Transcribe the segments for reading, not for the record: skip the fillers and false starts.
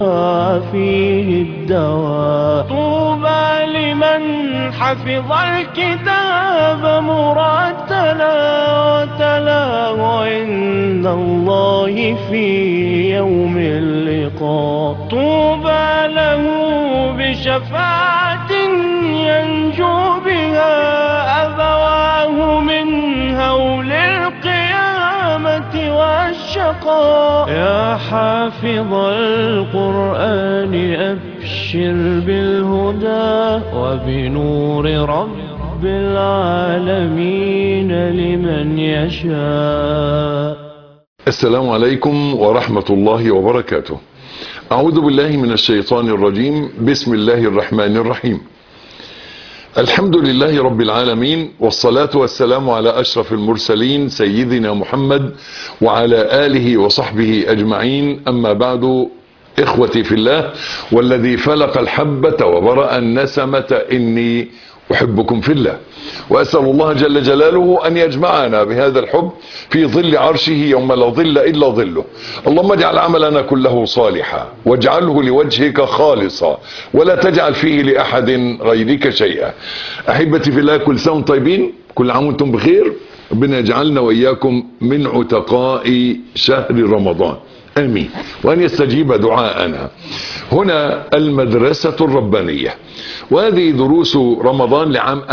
فيه الدواء. طوبى لمن حفظ الكتاب مرتلا وتلاه عند الله في يوم اللقاء. طوبى له بشفاعة ينجو بها أبواه من هول القيامة والشقاء. يا حافظ القرآن أبشر بالهدى وبنور رب العالمين لمن يشاء. السلام عليكم ورحمة الله وبركاته. أعوذ بالله من الشيطان الرجيم. بسم الله الرحمن الرحيم. الحمد لله رب العالمين، والصلاة والسلام على أشرف المرسلين سيدنا محمد وعلى آله وصحبه أجمعين. أما بعد، إخوتي في الله والذي فلق الحبة وبرأ النسمة إني أحبكم في الله، وأسأل الله جل جلاله أن يجمعنا بهذا الحب في ظل عرشه يوم لا ظل إلا ظله. اللهم اجعل عملنا كله صالحا واجعله لوجهك خالصا ولا تجعل فيه لأحد غيرك شيئا. أحبتي في الله، كل سنة وانتم طيبين، كل عام وانتم بخير. ربنا يجعلنا وإياكم من عتقاء شهر رمضان، آمين، وأن يستجيب دعاءنا. هنا المدرسة الربانية، وهذه دروس رمضان لعام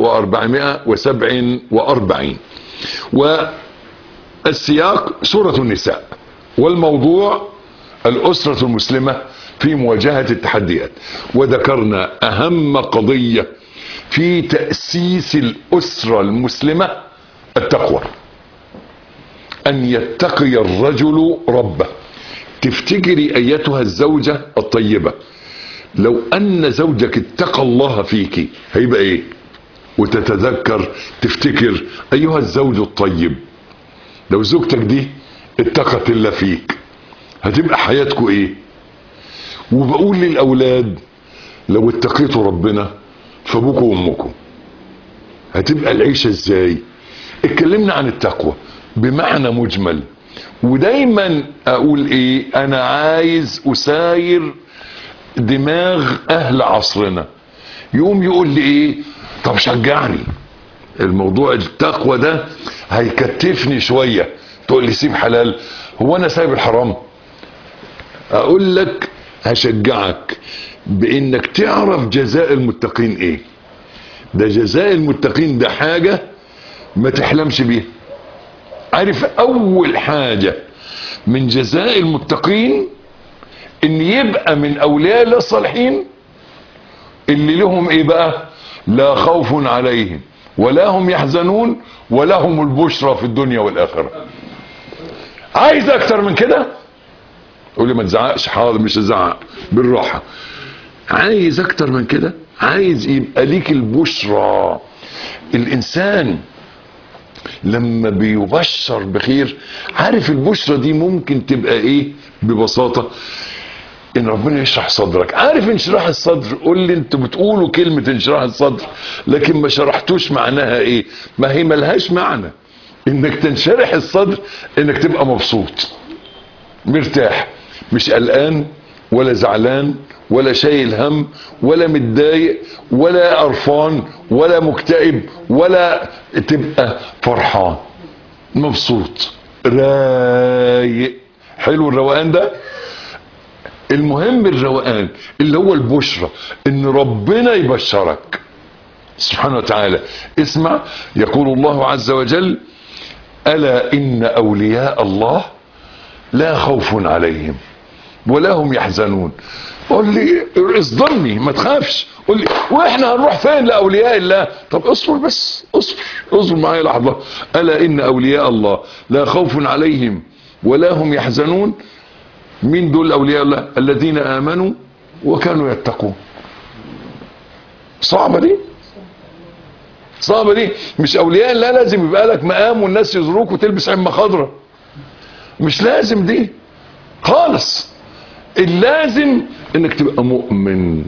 1447، والسياق سورة النساء، والموضوع الأسرة المسلمة في مواجهة التحديات. وذكرنا أهم قضية في تأسيس الأسرة المسلمة التقوى، أن يتقي الرجل ربه. تفتكري أيتها الزوجة الطيبة، لو أن زوجك اتقى الله فيك هيبقى إيه؟ وتتذكر تفتكر أيها الزوج الطيب، لو زوجتك دي اتقت الله فيك هتبقى حياتكم إيه؟ وبقول للأولاد لو اتقيتوا ربنا فابوكم وامكم هتبقى العيشة إزاي؟ اتكلمنا عن التقوى بمعنى مجمل، ودايما اقول ايه؟ انا عايز اساير دماغ اهل عصرنا. يقوم يقول لي ايه؟ طب شجعني، الموضوع التقوى ده هيكتفني شوية. تقول لي سيب حلال، هو انا سايب الحرام؟ اقول لك هشجعك بانك تعرف جزاء المتقين ايه. ده جزاء المتقين ده حاجة ما تحلمش بيها. عارف اول حاجة من جزاء المتقين ان يبقى من اولياء الله الصالحين اللي لهم ايه بقى؟ لا خوف عليهم ولا هم يحزنون ولهم البشرى في الدنيا والاخرة. عايز اكتر من كده؟ قول لي ما تزعقش. حاضر، مش هزعق، بالراحة. عايز اكتر من كده؟ عايز يبقى ليك البشرى. الانسان لما بيبشر بخير، عارف البشرى دي ممكن تبقى ايه؟ ببساطة ان ربنا يشرح صدرك. عارف انشراح الصدر؟ قول لي انتوا بتقولوا كلمة انشراح الصدر لكن ما شرحتوش معناها ايه. ما هي ملهاش معنى انك تنشرح الصدر، انك تبقى مبسوط مرتاح، مش قلقان ولا زعلان ولا شايل هم ولا متضايق ولا قرفان ولا مكتئب، ولا تبقى فرحان مبسوط رايق. حلو الروقان ده. المهم الروقان اللي هو البشرى، ان ربنا يبشرك سبحانه وتعالى. اسمع، يقول الله عز وجل: ألا إن أولياء الله لا خوف عليهم ولا هم يحزنون. قول لي اصدمني، ما تخافش. قول لي واحنا هنروح فين لاولياء الله؟ طب اصبر بس، اصبر معايا لحظه. الا ان اولياء الله لا خوف عليهم ولا هم يحزنون. مين دول اولياء الله؟ الذين امنوا وكانوا يتقون. صعبه دي، صعبه دي. مش اولياء الله لازم يبقى لك مقام والناس يزوروك وتلبس عمه خضراء، مش لازم دي خالص. اللازم انك تبقى مؤمن.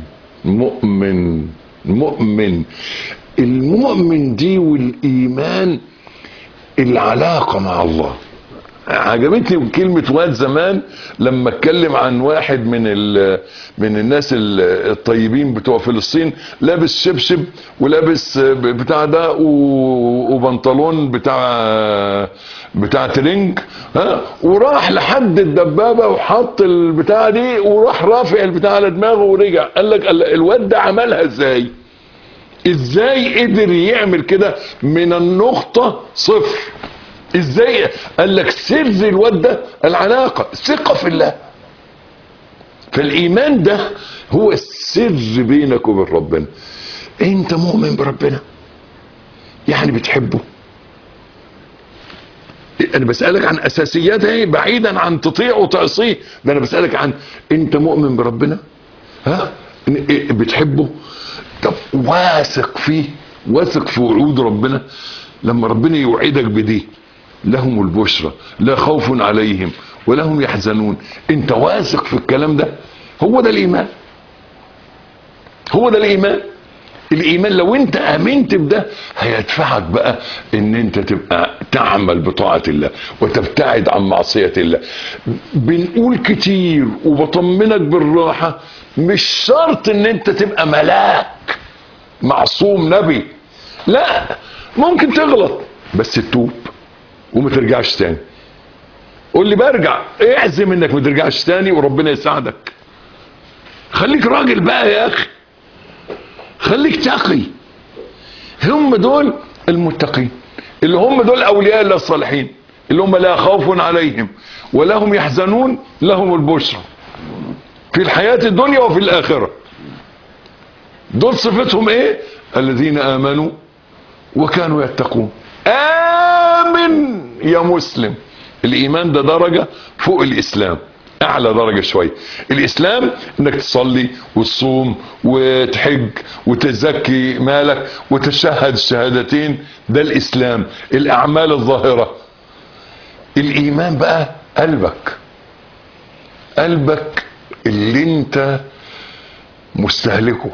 المؤمن دي والايمان العلاقة مع الله. عجبتني كلمة واد زمان لما اتكلم عن واحد من الناس الطيبين بتوع فلسطين، لابس شبشب ولابس بتاع ده وبنطلون بتاع ترنج، ها، وراح لحد الدبابة وحط البتاع دي وراح رافع البتاع على دماغه ورجع. قال لك الواد ده عملها ازاي؟ ازاي قدر يعمل كده من النقطة صفر؟ ازاي؟ قال لك سر الواد ده العلاقة، ثقة في الله. فالايمان ده هو السر بينك وبين ربنا. انت مؤمن بربنا يعني بتحبه. انا بسألك عن اساسيات ايه، بعيدا عن تطيع وتعصيه، ده انا بسألك عن انت مؤمن بربنا، ها، بتحبه، طب واثق فيه، واثق في وعود ربنا. لما ربنا يوعدك بدي، لهم البشرى لا خوف عليهم ولا هم يحزنون، انت واثق في الكلام ده؟ هو ده الايمان، هو ده الايمان. الايمان لو انت امنت بده هيدفعك بقى ان انت تبقى تعمل بطاعة الله وتبتعد عن معصية الله. بنقول كتير وبطمنك بالراحة، مش شرط ان انت تبقى ملاك معصوم نبي، لا، ممكن تغلط بس تتوب وما ترجعش تاني. قول لي برجع، اعزم انك ما ترجعش تاني وربنا يساعدك. خليك راجل بقى يا اخي، خليك تقي. هم دول المتقين، اللي هم دول اولياء الله الصالحين، اللي هم لا خوف عليهم ولا هم يحزنون، لهم البشرى في الحياة الدنيا وفي الاخرة. دول صفتهم ايه؟ الذين امنوا وكانوا يتقون. امن يا مسلم. الايمان ده درجة فوق الاسلام، اعلى درجة شوية. الاسلام انك تصلي وتصوم وتحج وتزكي مالك وتشهد الشهادتين، ده الاسلام، الاعمال الظاهرة. الايمان بقى قلبك، قلبك اللي انت مستهلكه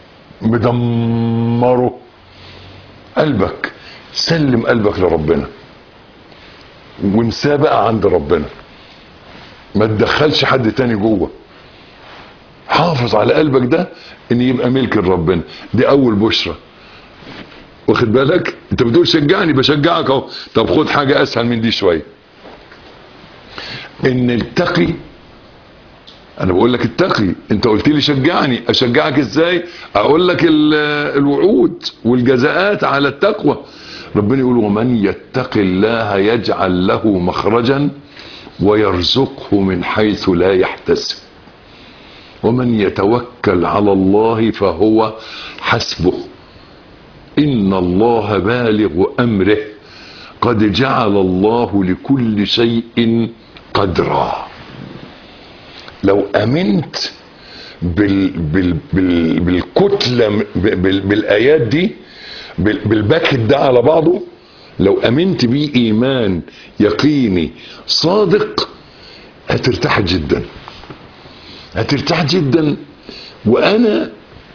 مدمره. قلبك، سلم قلبك لربنا وانساه بقى عند ربنا، ما تدخلش حد تاني جوه. حافظ على قلبك ده ان يبقى ملك لربنا. دي اول بشرى، واخد بالك؟ انت بتقول شجعني، بشجعك اهو. طب خد حاجة اسهل من دي شوية. ان التقي، انا بقول لك التقي، انت قلت لي شجعني، اشجعك ازاي؟ اقول لك الوعود والجزاءات على التقوى. ربنا يقول ومن يتق الله يجعل له مخرجا ويرزقه من حيث لا يحتسب ومن يتوكل على الله فهو حسبه ان الله بالغ امره قد جعل الله لكل شيء قدرا. لو امنت بالكتلة بالايات دي، بالباكت ده على بعضه، لو امنت بيه ايمان يقيني صادق، هترتاح جدا، هترتاح جدا. وانا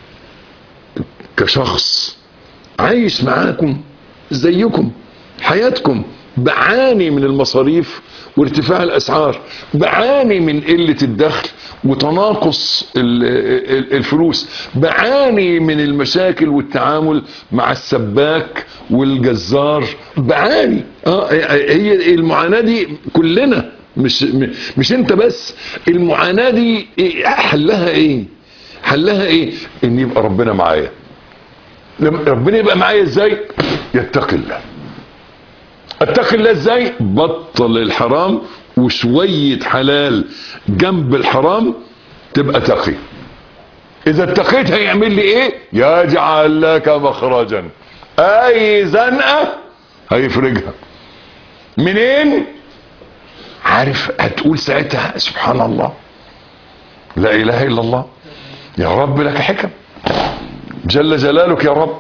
كشخص عايش معاكم زيكم حياتكم، بعاني من المصاريف وارتفاع الاسعار، بعاني من قلة الدخل وتناقص الفلوس، بعاني من المشاكل والتعامل مع السباك والجزار، بعاني. هي المعاناة دي كلنا، مش انت بس. المعاناة دي حلها ايه؟ حلها ايه؟ ان يبقى ربنا معايا. ربنا يبقى معايا ازاي؟ يتقي الله. اتقي الله ازاي؟ بطل الحرام وشوية حلال جنب الحرام، تبقى تقي. اذا اتقيت هيعمل لي ايه؟ يجعل لك مخرجا، اي زنقة هيفرجها. منين؟ عارف هتقول ساعتها سبحان الله، لا اله الا الله، يا رب لك حكم، جل جلالك يا رب.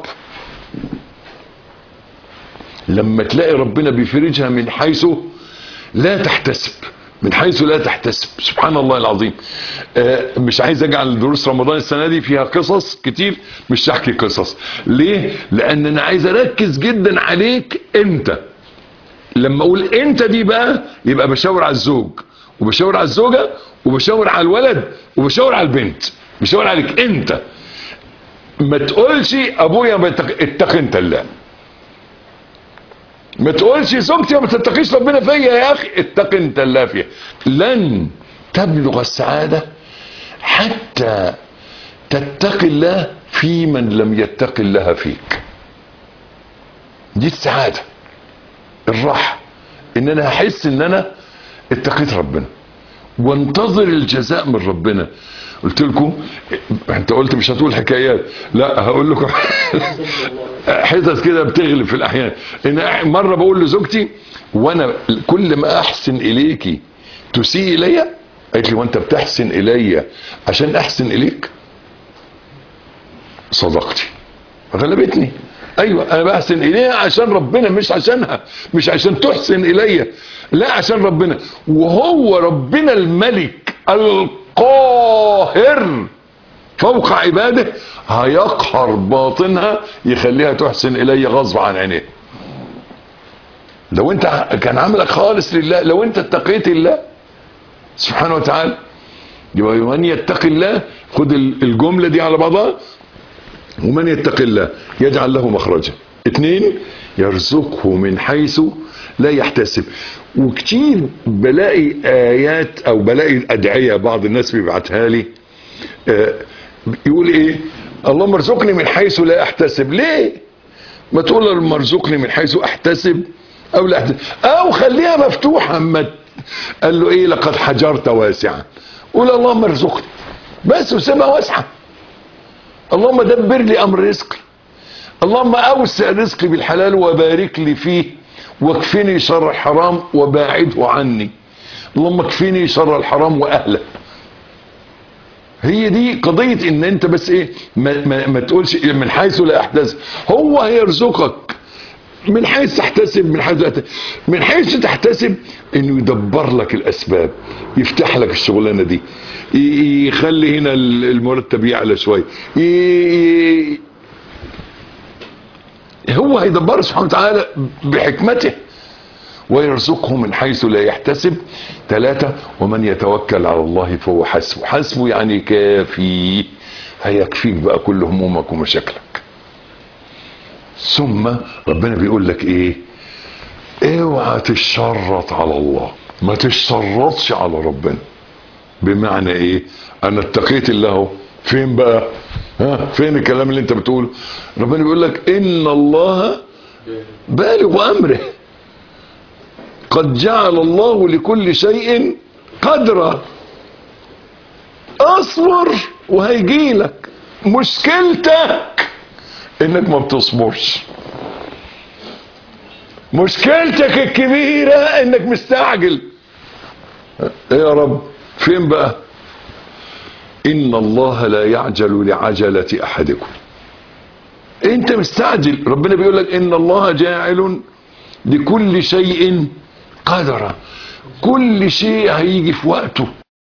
لما تلاقي ربنا بيفرجها من حيث لا تحتسب، من حيث لا تحتسب، سبحان الله العظيم. مش عايز اجعل دروس رمضان السنة دي فيها قصص كتير، مش هحكي قصص. ليه؟ لان انا عايز اركز جدا عليك انت. لما اقول انت دي بقى يبقى بشاور على الزوج وبشاور على الزوجة وبشاور على الولد وبشاور على البنت، بشاور عليك انت. ما تقولش ابويا اتق انت الله، ما تقولش زوجتي ما تتقيش ربنا فيا يا اخي، اتق انت الله فيها. لن تبلغ السعادة حتى تتقي الله في من لم يتق الله فيك. دي السعادة، الراحة، ان انا احس ان انا اتقيت ربنا وانتظر الجزاء من ربنا. قلت لكم، انت قلت مش هتقول حكايات، لا هقول لكم حتت كده بتغلب في الاحيان. ان مره بقول لزوجتي وانا كل ما احسن اليكي تسيء الي، قالت لي وانت بتحسن الي عشان احسن اليك؟ صدقتي، غلبتني. ايوه انا بحسن اليها عشان ربنا، مش عشانها، مش عشان تحسن الي، لا عشان ربنا. وهو ربنا الملك القاهر فوق عباده هيقهر باطنها يخليها تحسن الي غصب عن عينيه. لو انت كان عملك خالص لله، لو انت اتقيت الله سبحانه وتعالى، يبقى من يتقي الله، خد الجملة دي على بعضها، ومن يتق الله يجعل له مخرجا. 2 يرزقه من حيث لا يحتسب. وكتير بلاقي ايات او بلاقي ادعية بعض الناس بيبعتها لي، يقول ايه؟ اللهم ارزقني من حيث لا احتسب. ليه ما تقول اللهم ارزقني من حيث احتسب او لا احتسب، او خليها مفتوحة. قال له ايه؟ لقد حجرت واسعا، قول اللهم ارزقني بس وسيبها واسعة. اللهم دبر لي امر رزقي، اللهم اوسع رزقي بالحلال وبارك لي فيه، واكفني شر الحرام وباعده عني. اللهم اكفني شر الحرام واهله. هي دي قضية ان انت بس ايه، ما تقولش من حيث لا احتسب. هو هيرزقك من حيث تحتسب، من حيث تحتسب انه يدبر لك الاسباب، يفتح لك الشغلانه دي، يخلي هنا المرتب يعلى شويه، هو هيدبر سبحانه وتعالى بحكمته. ويرزقه من حيث لا يحتسب. 3 ومن يتوكل على الله فهو حسبه. حسبه يعني كافي، هيكفيك بقى كل همومك ومشاكلك. ثم ربنا بيقول لك ايه؟ اوعى تشرط على الله، ما تشرطش على ربنا. بمعنى ايه؟ انا اتقيت الله، فين بقى؟ فين الكلام اللي انت بتقوله؟ ربنا بيقول لك ان الله بالغ امره، قد جعل الله لكل شيء قدرا. اصبر وهيجيلك. مشكلتك انك ما بتصبرش، مشكلتك الكبيرة انك مستعجل. ايه يا رب؟ فين بقى؟ ان الله لا يعجل لعجلة احدكم. انت مستعجل، ربنا بيقول لك ان الله جاعل لكل شيء قدرا. كل شيء هيجي في وقته.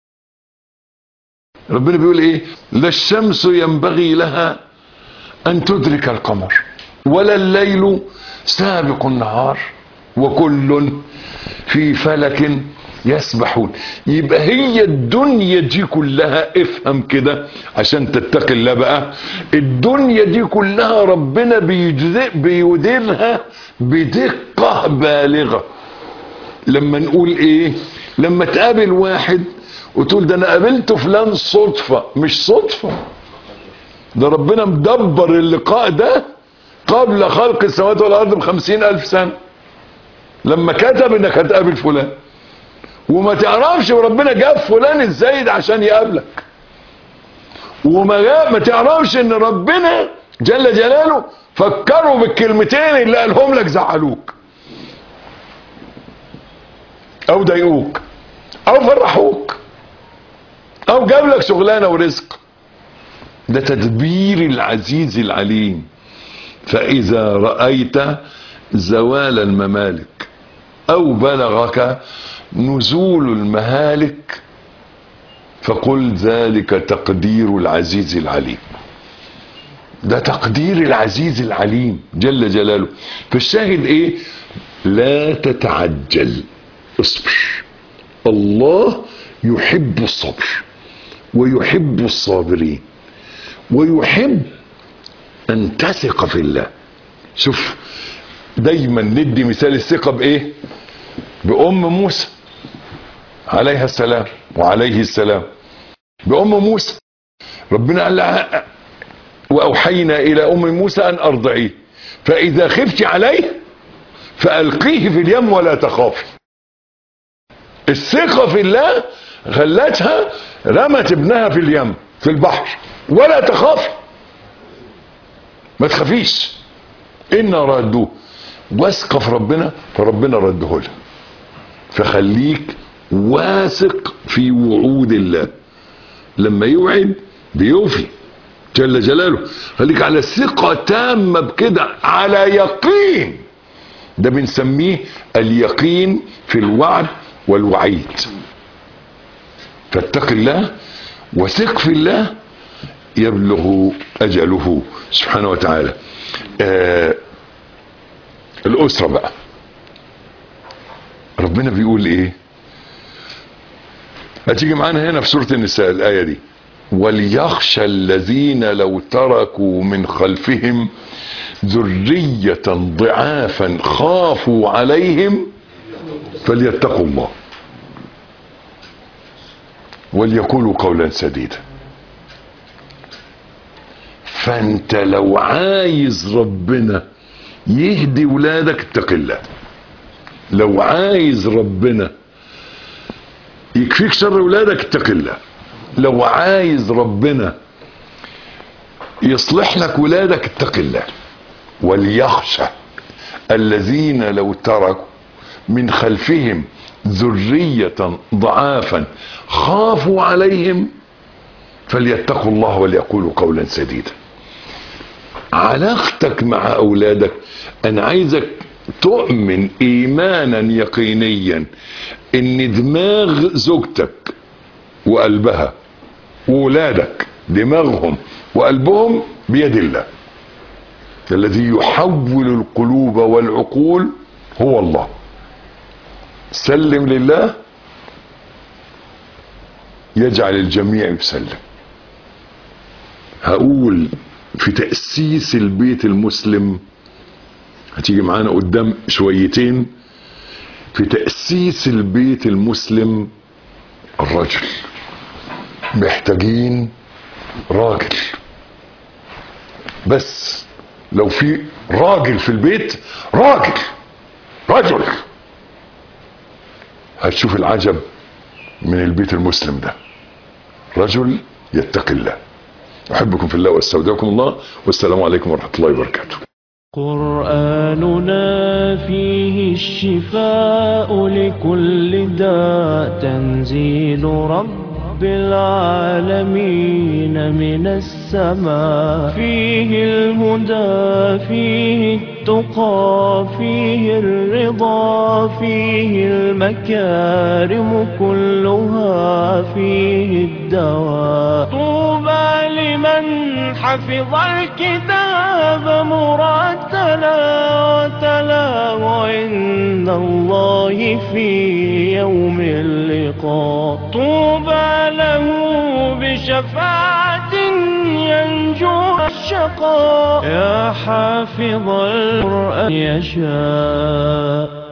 ربنا بيقول ايه؟ لا الشمس ينبغي لها ان تدرك القمر ولا الليل سابق النهار وكل في فلك يسبحون. يبقى هي الدنيا دي كلها، افهم كده عشان تتقي الله بقى، الدنيا دي كلها ربنا بيديرها بدقة بالغة. لما نقول ايه؟ لما تقابل واحد وتقول ده انا قابلته فلان صدفة، مش صدفة، ده ربنا مدبر اللقاء ده قبل خلق السماوات والارض ب50,000 سنة، لما كتب انك هتقابل فلان. وما تعرفش ربنا جاب فلان ازاي ده عشان يقابلك، وما تعرفش ان ربنا جل جلاله فكروا بالكلمتين اللي قالهم لك زعلوك او ضايقوك او فرحوك او جاب لك شغلانه ورزق. ده تدبير العزيز العليم. فاذا رايت زوال الممالك او بلغك نزول المهالك فقل ذلك تقدير العزيز العليم. ده تقدير العزيز العليم جل جلاله. فالشاهد ايه؟ لا تتعجل، اصبر. الله يحب الصبر ويحب الصابرين ويحب ان تثق في الله. شوف دايما ندي مثال الثقة بايه؟ بأم موسى عليها السلام وعليه السلام. بأم موسى ربنا قال لها وأوحينا إلى أم موسى أن أرضعيه فإذا خفت عليه فألقيه في اليم ولا تخافي. الثقة في الله خلتها رمت ابنها في اليم في البحر ولا تخافي، ما تخافيش، إنا ردوه. واثقة في ربنا فربنا رده لها. فخليك واثق في وعود الله، لما يوعد بيوفي جل جلاله. خليك على ثقة تامة بكده، على يقين. ده بنسميه اليقين في الوعد والوعيد. فاتق الله وثق في الله يبلغ أجله سبحانه وتعالى. الأسرة بقى ربنا بيقول ايه؟ هتيجي معانا هنا في سورة النساء الآية دي: وليخشى الذين لو تركوا من خلفهم ذرية ضعافا خافوا عليهم فليتقوا الله وليقولوا قولا سديدا. فانت لو عايز ربنا يهدي ولادك اتق الله. لو عايز ربنا يكفيك شر ولادك اتق الله. لو عايز ربنا يصلح لك ولادك اتق الله. وليخشى الذين لو تركوا من خلفهم ذرية ضعافا خافوا عليهم فليتقوا الله وليقولوا قولا سديدا. علاقتك مع اولادك، انا عايزك تؤمن ايمانا يقينيا ان دماغ زوجتك وقلبها وولادك دماغهم وقلبهم بيد الله. الذي يحول القلوب والعقول هو الله. سلم لله يجعل الجميع يسلم. هقول في تأسيس البيت المسلم، هتيجي معانا قدام شويتين، في تأسيس البيت المسلم الرجل. محتاجين راجل. بس لو في راجل في البيت، رجل، هتشوف العجب من البيت المسلم ده. رجل يتقي الله. أحبكم في الله واستودعكم الله، والسلام عليكم ورحمة الله وبركاته. قرآننا فيه الشفاء لكل داء، تنزيل رب العالمين من السماء. فيه الهدى فيه التقى فيه الرضا فيه المكارم كلها فيه الدواء. طوبى لمن حفظ الكتاب مرتلا وتلاه عند الله في يوم اللقاء. طوبى له بشفاعة ينجو الشقاء. يا حافظ القرآن يشاء